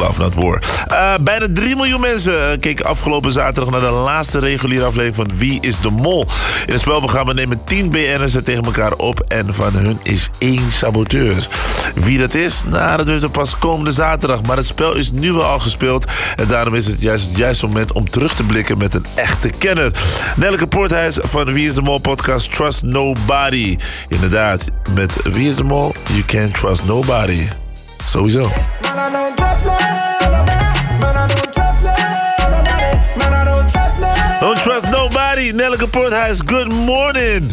Love Not War. Bijna 3 miljoen mensen keken afgelopen zaterdag naar de laatste reguliere aflevering van Wie is de Mol. In het spelprogramma nemen 10 BN'ers het tegen elkaar op en van hun is 1 saboteur. Wie dat is? Nou, dat weet we pas komende zaterdag. Maar het spel is nu wel al gespeeld en daarom is het juiste moment om terug te blikken met een echte kenner. Nelleke Poorthuis van Wie is de Mol podcast Trust Nobody. Inderdaad, met Wie is de Mol, you can't trust nobody. Sowieso. Don't trust nobody. Nelleke Poorthuis, good morning.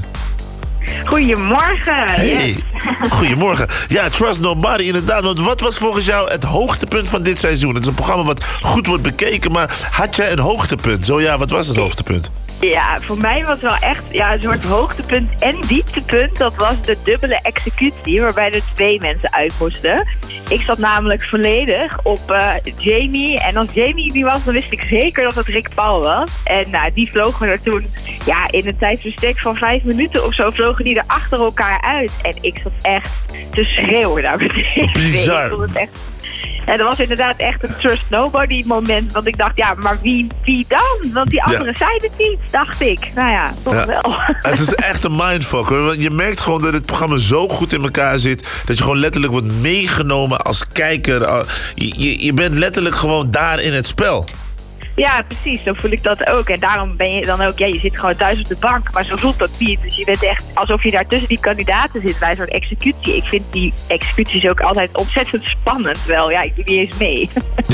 Goedemorgen. Hey, yes. Goedemorgen. Ja, Trust Nobody, inderdaad. Want wat was volgens jou het hoogtepunt van dit seizoen? Het is een programma wat goed wordt bekeken, maar had jij een hoogtepunt? Zo ja, wat was het hoogtepunt? Ja, voor mij was wel echt een soort hoogtepunt en dieptepunt. Dat was de dubbele executie, waarbij er 2 mensen uit moesten. Ik zat namelijk volledig op Jamie. En als Jamie die was, dan wist ik zeker dat het Rick Paul was. En die vlogen er toen, in een tijdsbestek van 5 minuten of zo, vlogen die er achter elkaar uit. En ik zat echt te schreeuwen daar meteen. Bizar. Ik vond het echt... En dat was inderdaad echt een Trust Nobody moment. Want ik dacht, maar wie dan? Want die anderen zijn het niet, dacht ik. Nou ja, toch wel. Het is echt een mindfuck, hoor. Want je merkt gewoon dat het programma zo goed in elkaar zit, dat je gewoon letterlijk wordt meegenomen als kijker. Je bent letterlijk gewoon daar in het spel. Ja, precies. Zo voel ik dat ook. En daarom ben je dan ook... je zit gewoon thuis op de bank, maar zo voelt dat niet. Dus je bent echt alsof je daar tussen die kandidaten zit bij zo'n executie. Ik vind die executies ook altijd ontzettend spannend. Wel, ik doe niet eens mee.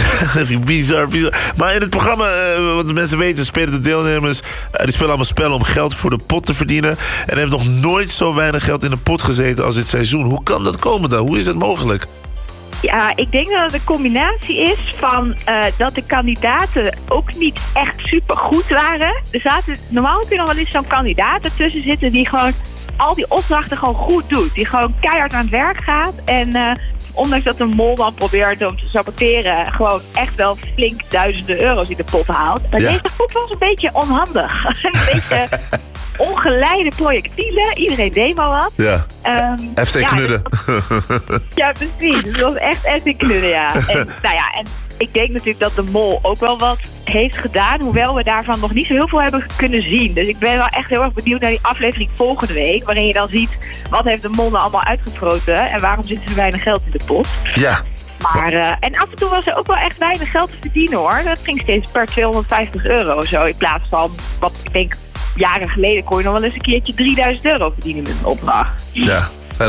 Bizar. Maar in het programma, wat de mensen weten, spelen de deelnemers... die spelen allemaal spellen om geld voor de pot te verdienen. En hebben nog nooit zo weinig geld in de pot gezeten als dit seizoen. Hoe kan dat komen dan? Hoe is het mogelijk? Ja, ik denk dat het een combinatie is van dat de kandidaten ook niet echt super goed waren. Normaal kun je nog wel eens zo'n kandidaat ertussen zitten die gewoon al die opdrachten gewoon goed doet. Die gewoon keihard aan het werk gaat. En ondanks dat de mol dan probeert om te saboteren, gewoon echt wel flink duizenden euro's in de pot haalt. Maar deze groep was een beetje onhandig. Een beetje ongeleide projectielen. Iedereen deed maar wat. Ja. FC knudden. Ja, precies. Dus het was echt FC knudden, ja. En, en ik denk natuurlijk dat de mol ook wel wat heeft gedaan, hoewel we daarvan nog niet zo heel veel hebben kunnen zien. Dus ik ben wel echt heel erg benieuwd naar die aflevering volgende week, waarin je dan ziet wat heeft de mol nou allemaal uitgefroten en waarom zit er weinig geld in de pot. Ja. Maar, en af en toe was er ook wel echt weinig geld te verdienen, hoor. Dat ging steeds per €250 zo, in plaats van, wat ik denk, jaren geleden kon je nog wel eens een keertje €3000 verdienen met een opdracht. Ja.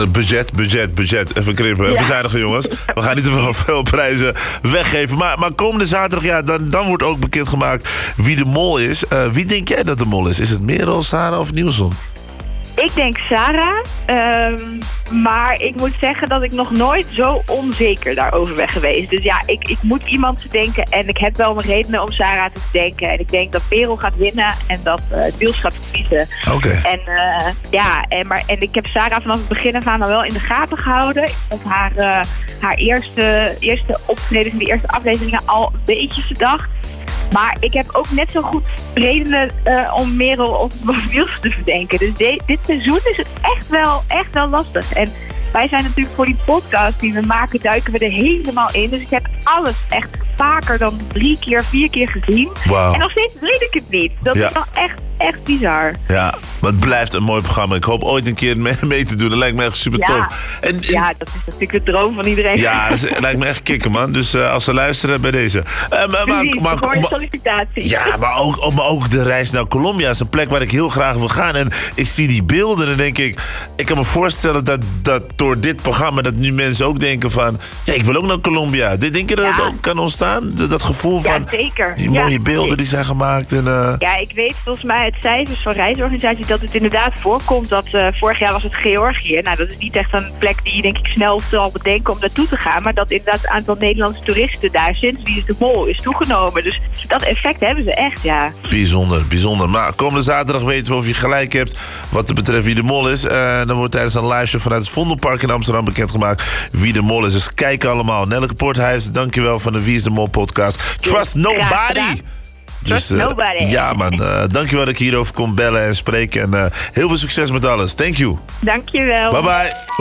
Budget. Even krimpen. Bezuinigen, jongens. We gaan niet te veel prijzen weggeven. Maar komende zaterdag, dan wordt ook bekendgemaakt wie de mol is. Wie denk jij dat de mol is? Is het Merel, Sarah of Nielsen? Ik denk Sarah. Maar ik moet zeggen dat ik nog nooit zo onzeker daarover ben geweest. Dus ik moet iemand denken. En ik heb wel mijn redenen om Sarah te denken. En ik denk dat Merel gaat winnen en dat Niels gaat verliezen. Oké. En ik heb Sarah vanaf het begin af aan dan wel in de gaten gehouden. Ik vond haar eerste optredens in die eerste afleveringen al een beetje verdacht. Maar ik heb ook net zo goed redenen om Merel of Niels te verdenken. Dus dit seizoen is het echt wel lastig. En wij zijn natuurlijk voor die podcast die we maken, duiken we er helemaal in. Dus ik heb alles echt vaker dan 3 keer, 4 keer gezien. Wow. En nog steeds weet ik het niet. Dat is wel echt bizar. Ja, maar het blijft een mooi programma. Ik hoop ooit een keer mee te doen. Dat lijkt me echt super tof. Dat is natuurlijk de droom van iedereen. Ja, dat lijkt me echt kicken, man. Dus als ze luisteren, bij deze. Maar sollicitatie. Ja, maar ook de reis naar Colombia is een plek waar ik heel graag wil gaan. En ik zie die beelden en dan denk ik kan me voorstellen dat door dit programma dat nu mensen ook denken van, ik wil ook naar Colombia. Denk je dat het ook kan ontstaan? Dat gevoel van zeker. Die mooie beelden die zijn gemaakt. En, Ja, ik weet volgens mij uit cijfers van reisorganisaties dat het inderdaad voorkomt dat vorig jaar was het Georgië. Nou, dat is niet echt een plek die je denk ik snel zal bedenken om naartoe te gaan. Maar dat inderdaad het aantal Nederlandse toeristen daar sinds Wie is de Mol is toegenomen. Dus dat effect hebben ze echt, ja. Bijzonder. Maar komende zaterdag weten we of je gelijk hebt wat betreft Wie de Mol is. Dan wordt tijdens een live show vanuit het Vondelpark in Amsterdam bekendgemaakt wie de mol is. Dus kijk allemaal. Nelleke Poorthuis, dankjewel van de Wie is de Mol podcast. Trust Nobody! Trust nobody. Ja, man. Dankjewel dat ik hierover kon bellen en spreken. En heel veel succes met alles. Thank you. Dankjewel. Bye bye.